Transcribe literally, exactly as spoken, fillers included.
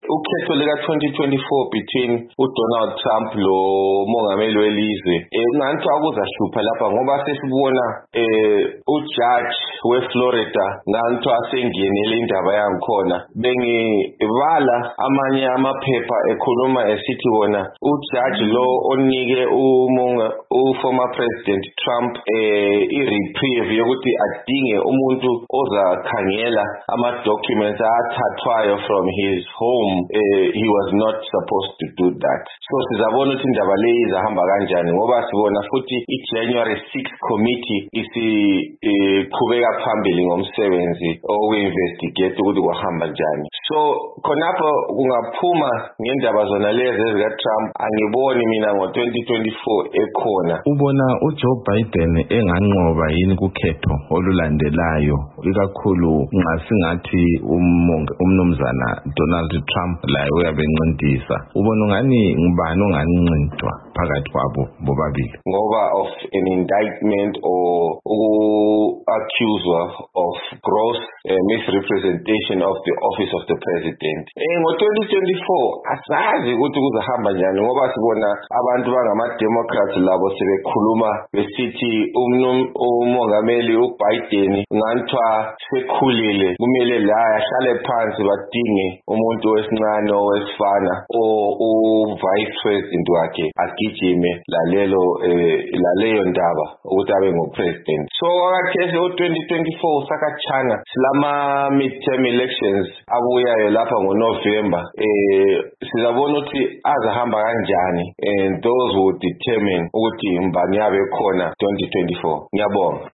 ukhetho lika twenty twenty-four between uDonald Trump lo mongameli welizwe eh nanti akuzahlupha lapha ngoba sesibona eh ujudge weFlorida nanti asengenele indaba yangikhona bengibala amanye amaphepha ekhuluma esithi wona ujudge lo onike umonga uformer president Trump eh ireprieve yokuthi adinge umuntu ozakhangela ama documents athathwayo from his home. Uh, he was not supposed to do that. So sizabona ukuthi indaba le izahamba kanjani ngoba sibona futhi iJanuary sixth committee isiqhubeka phambili ngomsebenzi oku-investigate ukuthi kwahamba njani. So khonapho kungaphuma ngendaba zona lezi ezika Trump angiboni mina ngo twenty twenty-four ekhona. Ubona uJoe Biden enganqoba yini kukhetho olulandelayo ikakhulu nxa singathi umnumzana Donald Trump laye uyabencintisa. Ubona ngani ngubani ongancintwa phakathi kwabo bobabili ngoba of an indictment or accused of gross uh, misrepresentation of the office of the president. Eh ngo twenty twenty-four asazi ukuthi kuzahamba njani ngoba sibona abantu bangama Democrats labo sebekhuluma besithi umnum umongameli uBiden ngantwa sekhulile kumele la ahlale phansi badinge umuntu wesincane owesifana o uvice president wakhe agijime lalelo eh, laleyo ndaba ukuthi abe ngopresident. So akathese u twenty twenty-four sakachana silama midterm elections abuyayo lapha ngoNovember eh sizabona ukuthi azahamba kanjani and those who determine ukuthi mbani yabe khona twenty twenty-four. Ngiyabonga.